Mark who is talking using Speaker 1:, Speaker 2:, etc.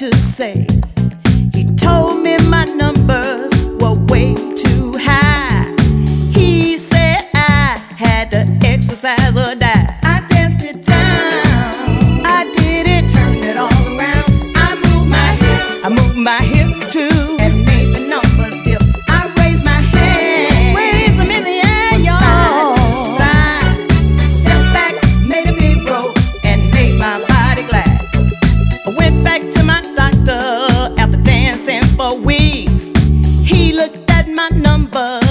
Speaker 1: to say. He told me my numbers were way too high. He said I had to exercise or die. I danced it down, I did it, turned it all around. I moved my hips, I moved my hips too, and made the numbers dip. I raised my hands, raised them in the air, y'all. Side to side, step back, made a big roll, and made my body glad. I went back to my doctor after dancing for weeks. He looked at my numbers